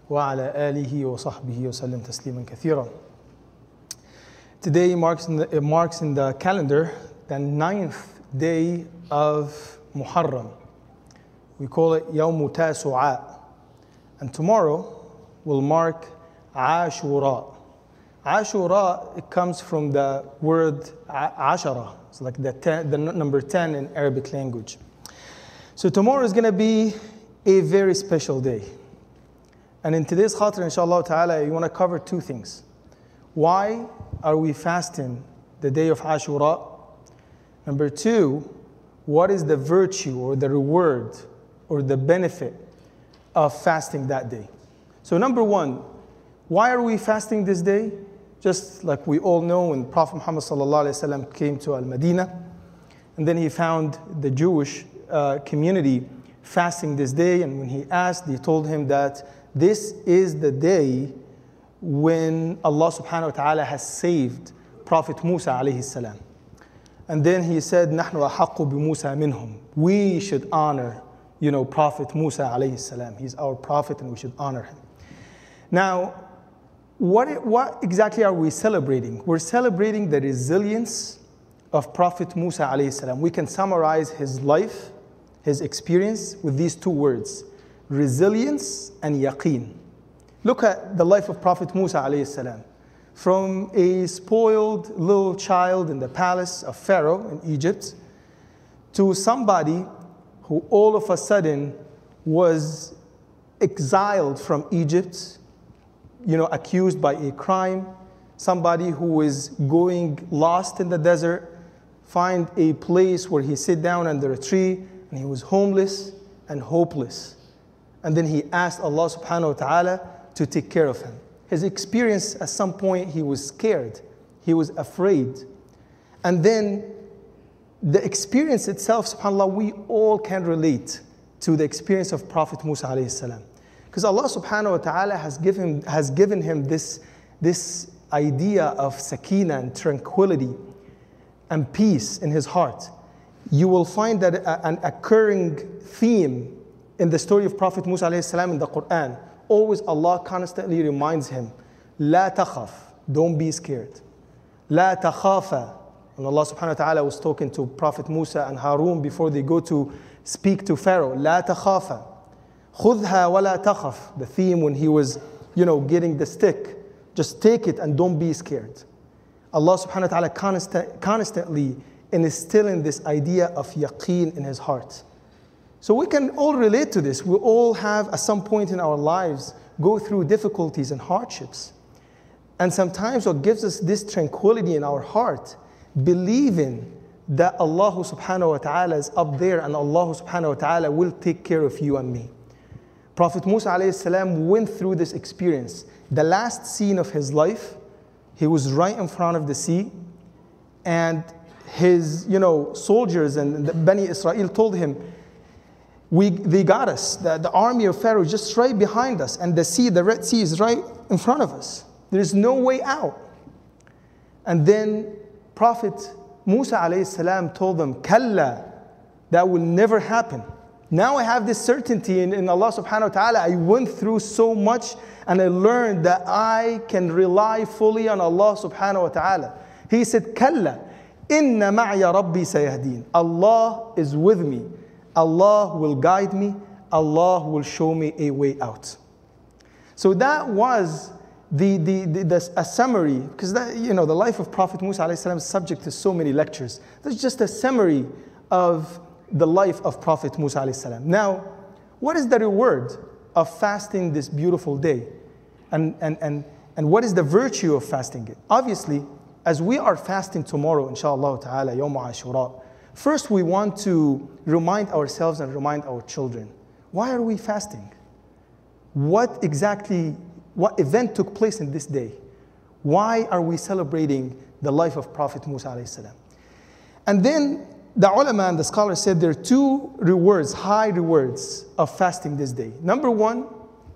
وعلى آله وصحبه وسلم تسليما كثيرا. Today marks in the calendar the 9th day of Muharram. We call it Yawm Tasu'a. And tomorrow will mark Ashura. Ashura, it comes from the word Ashara. It's like the number 10 in Arabic language. So tomorrow is going to be a very special day. And in today's khatir, inshallah ta'ala, you want to cover two things. Why are we fasting the day of Ashura? Number two, what is the virtue or the reward or the benefit of fasting that day? So number one, why are we fasting this day? Just like we all know, when Prophet Muhammad sallallahu alaihi wasallam came to Al-Madinah, and then he found the Jewish community fasting this day, and when he asked, they told him that this is the day when Allah subhanahu wa ta'ala has saved Prophet Musa alayhi salam. And then he said, نَحْنُ أَحَقُّ بِمُوسَى مِنْهُمْ. We should honor, Prophet Musa alayhi salam. He's our prophet and we should honor him. Now, what exactly are we celebrating? We're celebrating the resilience of Prophet Musa alayhi salam. We can summarize his life, his experience with these two words, resilience and yaqeen. Look at the life of Prophet Musa alayhi salam. From a spoiled little child in the palace of Pharaoh in Egypt to somebody who all of a sudden was exiled from Egypt, accused by a crime, somebody who is going lost in the desert, find a place where he sit down under a tree, and he was homeless and hopeless. And then he asked Allah subhanahu wa ta'ala to take care of him. His experience, at some point, he was scared. He was afraid. And then the experience itself, subhanAllah, we all can relate to the experience of Prophet Musa alayhi salam. Because Allah subhanahu wa ta'ala has given him this idea of sakina and tranquility and peace in his heart. You will find that an occurring theme in the story of Prophet Musa alayhi salam in the Quran. Always Allah constantly reminds him, لا تخف, don't be scared. لا تخافا. When Allah subhanahu wa ta'ala was talking to Prophet Musa and Harun before they go to speak to Pharaoh, لا تخافا. خُذْهَا وَلَا تَخَفْ. The theme when he was, getting the stick. Just take it and don't be scared. Allah subhanahu wa ta'ala constantly instilling this idea of yaqeen in his heart. So we can all relate to this. We all have, at some point in our lives, go through difficulties and hardships. And sometimes what gives us this tranquility in our heart, believing that Allah subhanahu wa ta'ala is up there and Allah subhanahu wa ta'ala will take care of you and me. Prophet Musa alayhi salam went through this experience. The last scene of his life, he was right in front of the sea, and his soldiers and the Bani Israel told him, they got us. The army of Pharaoh is just right behind us, and the Red Sea is right in front of us. There is no way out. And then Prophet Musa alayhi salam told them, Kalla, that will never happen. Now I have this certainty in Allah subhanahu wa ta'ala. I went through so much and I learned that I can rely fully on Allah subhanahu wa ta'ala. He said, Kalla, inna ma'ya rabbi sayahdeen. Allah is with me. Allah will guide me. Allah will show me a way out. So that was a summary, because the life of Prophet Musa alayhi salam is subject to so many lectures. That's just a summary of the life of Prophet Musa alayhi salam. Now, what is the reward of fasting this beautiful day? And what is the virtue of fasting it? Obviously, as we are fasting tomorrow, inshallah ta'ala, Yawm Ashura, first we want to remind ourselves and remind our children, why are we fasting? What event took place in this day? Why are we celebrating the life of Prophet Musa alayhi salam? And then the ulama and the scholars said there are two rewards, high rewards of fasting this day. Number one,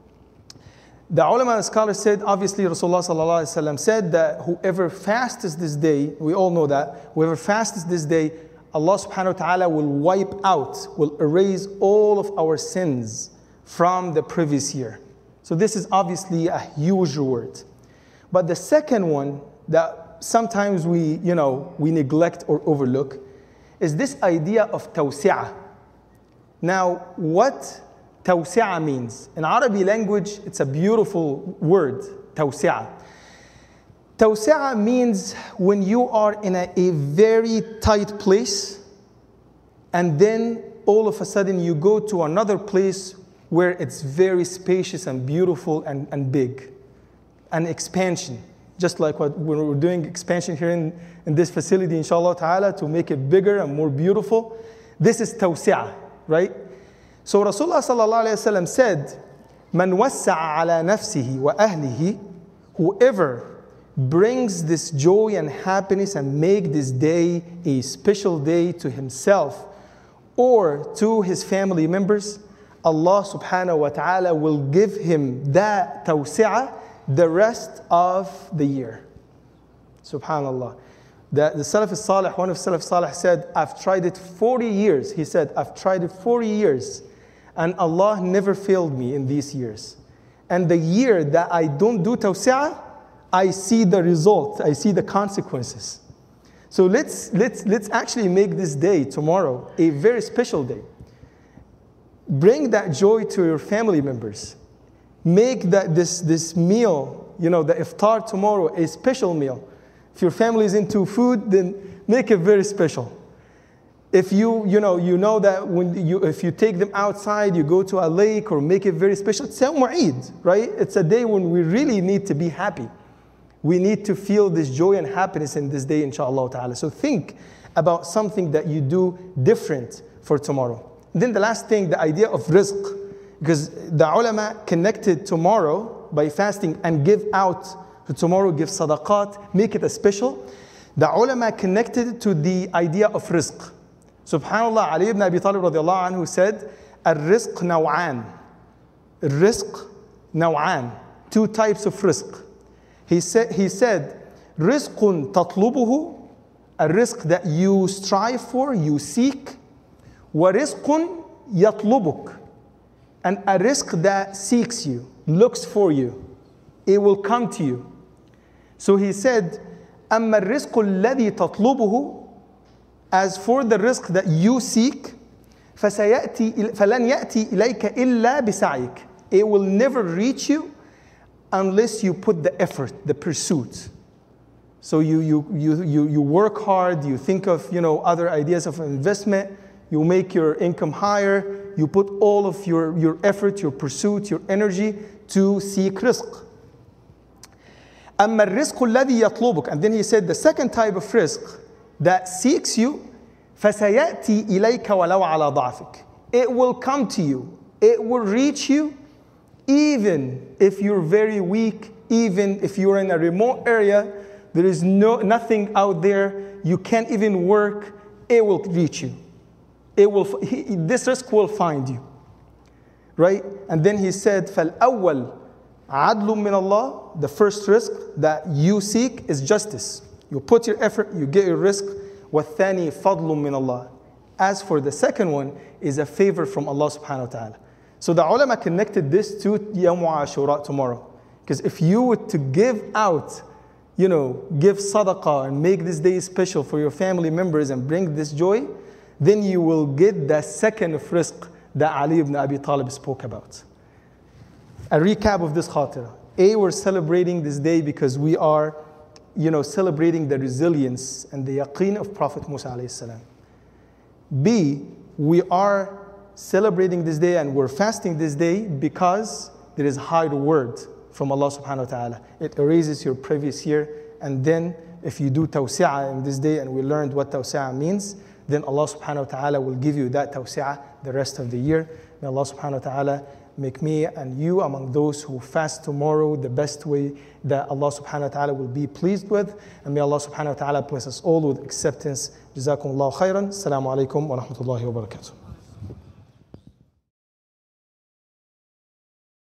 the ulama and scholars said, obviously Rasulullah sallallahu alaihi wasallam said that whoever fasts this day, we all know that, whoever fasts this day, Allah subhanahu wa ta'ala will wipe out, will erase all of our sins from the previous year. So this is obviously a huge reward. But the second one that sometimes we neglect or overlook is this idea of tawsi'ah. Now, what tawsi'ah means? In Arabic language, it's a beautiful word, tawsi'ah. Tawsi'ah means when you are in a very tight place, and then all of a sudden you go to another place where it's very spacious and beautiful and big. An expansion. Just like when we're doing expansion here in this facility, inshallah ta'ala, to make it bigger and more beautiful. This is tawsi'ah, right? So Rasulullah sallallahu alayhi wa sallam said, "Man wassa'a ala nafsihi wa ahlihi," whoever brings this joy and happiness and make this day a special day to himself or to his family members, Allah subhanahu wa ta'ala will give him that tawsi'ah the rest of the year. Subhanallah. The Salaf al-Salih, one of Salaf al-Salih said, I've tried it 40 years. He said, I've tried it 40 years and Allah never failed me in these years. And the year that I don't do tawsi'ah, I see the result, I see the consequences. So let's actually make this day, tomorrow, a very special day. Bring that joy to your family members. Make this meal, the iftar tomorrow, a special meal. If your family is into food, then make it very special. If you know that if you take them outside, you go to a lake or make it very special, it's Yawm Eid, right? It's a day when we really need to be happy. We need to feel this joy and happiness in this day, inshallah ta'ala. So think about something that you do different for tomorrow. And then the last thing, the idea of rizq. Because the ulama connected tomorrow by fasting and give out to tomorrow, give sadaqat, make it a special. The ulama connected to the idea of rizq. Subhanallah, Ali ibn Abi Talib radiallahu anhu said, "Al-rizq naw'an." Rizq naw'an. Two types of rizq. He said, "Rizqun tatlubuhu," a rizq that you strive for, you seek. "Wa rizqun yatlubuk," and a rizq that seeks you, looks for you. It will come to you. So he said, أَمَّا الرِّزْقُ الَّذِي تَطْلُبُهُ, as for the rizq that you seek, فَلَنْ يَأْتِي إِلَيْكَ إِلَّا بِسَعْيِكَ. It will never reach you unless you put the effort, the pursuit. So you work hard, you think of other ideas of investment, you make your income higher, you put all of your effort, your pursuit, your energy to seek rizq. أَمَّا الرِّزْقُ الَّذِي يَطْلُبُكَ. And then he said the second type of rizq that seeks you, فَسَيَأْتِي إِلَيْكَ وَلَوْ عَلَى ضَعْفِكَ. It will come to you, it will reach you, even if you're very weak, even if you're in a remote area, there is nothing out there, you can't even work, it will reach you. This rizq will find you. Right? And then he said, فَالْأَوَّلْ عَدْلٌ مِّنَ اللَّهِ. The first rizq that you seek is justice. You put your effort, you get your rizq. وَالثَّانِي فَضْلٌ مِّنَ اللَّهِ. As for the second one, is a favor from Allah subhanahu wa ta'ala. So the ulama connected this to Yawm Ashura tomorrow. Because if you were to give out, give sadaqah and make this day special for your family members and bring this joy, then you will get the second of rizq that Ali ibn Abi Talib spoke about. A recap of this khatira. A, we're celebrating this day because we are, celebrating the resilience and the yaqeen of Prophet Musa alayhi salam. B, we are celebrating this day and we're fasting this day because there is high reward from Allah subhanahu wa ta'ala. It erases your previous year, and then if you do tawsi'ah in this day, and we learned what tawsi'ah means, then Allah subhanahu wa ta'ala will give you that tawsi'ah the rest of the year. May Allah subhanahu wa ta'ala make me and you among those who fast tomorrow the best way that Allah subhanahu wa ta'ala will be pleased with. And may Allah subhanahu wa ta'ala bless us all with acceptance. Jazakumullahu khairan. Assalamu alaikum wa rahmatullahi wa barakatuh.